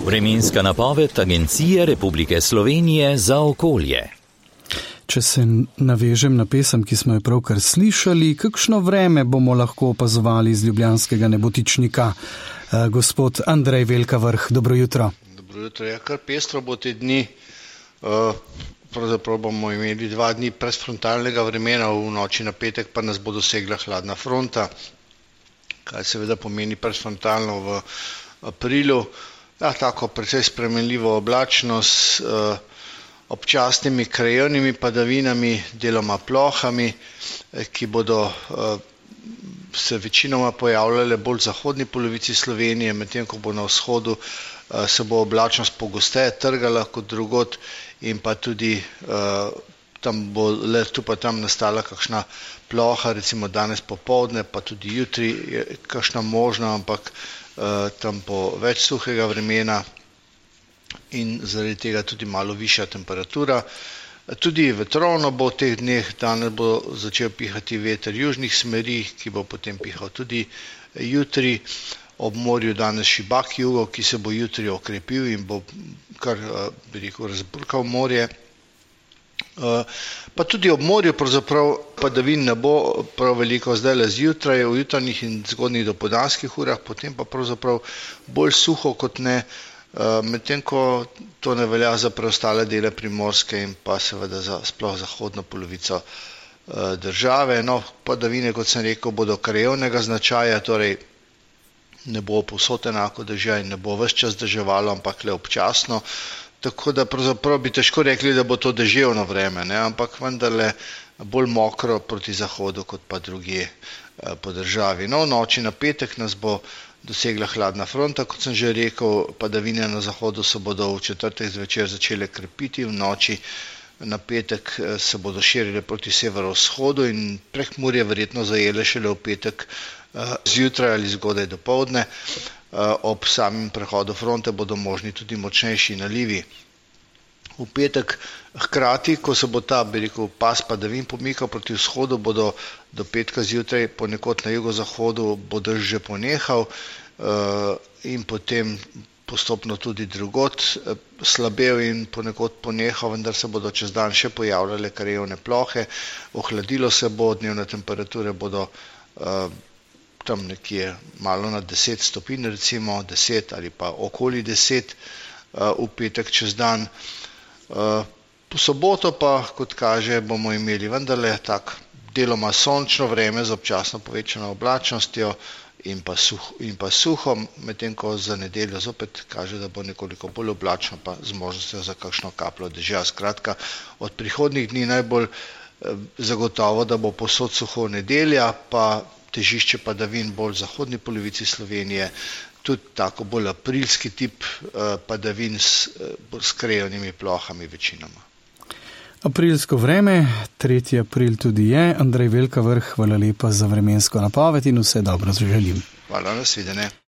Vremenska napoved Agencije Republike Slovenije za okolje. Če se navežem na pesem, ki smo jo pravkar slišali, kakšno vreme bomo lahko opazovali iz ljubljanskega nebotičnika? Gospod Andrej Velkavrh, dobro jutro. Dobro jutro, kar pestro bo te dni. Pravzaprav bomo imeli 2 dni predfrontalnega vremena, v noči na petek pa nas bo dosegla hladna fronta, kaj seveda pomeni predfrontalno v aprilu. Tako precej spremenljivo oblačnost, občasnimi krajevnimi padavinami, deloma plohami, ki bodo se večinoma pojavljale bolj v zahodni polovici Slovenije, medtem ko bo na vzhodu se bo oblačnost pogosteje trgala kot drugod in pa tudi tam bo le tu pa tam nastala kakšna ploha, recimo danes popoldne, pa tudi jutri je kakšna možna, ampak tam bo več suhega vremena in zaradi tega tudi malo višja temperatura. Tudi vetrovno bo v teh dneh, danes bo začel pihati veter južnih smeri, ki bo potem pihal tudi jutri. Ob morju danes šibak jugo, ki se bo jutri okrepil in bo kar, razburkal morje. Pa tudi ob morju pravzaprav padavin ne bo prav veliko zdajle zjutraj, v jutranjih in zgodnjih dopoldanskih urah, potem pa pravzaprav bolj suho kot ne, medtem ko to ne velja za preostale dele Primorske in pa seveda za sploh zahodno polovico države. Padavine, kot sem rekel, bodo krajevnega značaja, torej ne bo povsod enako dežja in ne bo ves čas deževalo, ampak le občasno. Tako da pravzaprav bi težko rekli, da bo to deževno vreme, ampak vendarle bolj mokro proti zahodu kot pa drugje po državi. V noči na petek nas bo dosegla hladna fronta, kot sem že rekel, padavine na zahodu se bodo v četrtek zvečer začele krepiti, v noči na petek se bodo širile proti severovzhodu in Prekmurje verjetno zajele šele v petek zjutraj ali zgodaj dopoldne. Ob samem prehodu fronte bodo možni tudi močnejši nalivi. V petek hkrati, ko se bo ta, pas padavin pomikal proti vzhodu, bodo do petka zjutraj ponekod na jugozahodu bo dež že ponehal in potem postopno tudi drugod slabel in ponekod ponehal, vendar se bodo čez dan še pojavljale krajevne plohe. Ohladilo se bo, dnevne temperature bodo tam nekje malo nad 10 stopinj, recimo 10 ali pa okoli 10 v petek čez dan. Po soboto pa, kot kaže, bomo imeli vendarle tak deloma sončno vreme z občasno povečano oblačnostjo in pa suho, medtem ko za nedeljo zopet kaže, da bo nekoliko bolj oblačno pa z možnostjo za kakšno kapljo dežja. Skratka, od prihodnjih dni najbolj zagotovo, da bo povsod suho nedelja, pa težišče padavin bolj v zahodni polovici Slovenije, tudi tako bolj aprilski tip padavin s krajevnimi plohami večinoma. Aprilsko vreme, 3. april tudi je. Andrej Velkavrh, hvala lepa za vremensko napoved in vse dobro želim. Hvala, nasvidenje.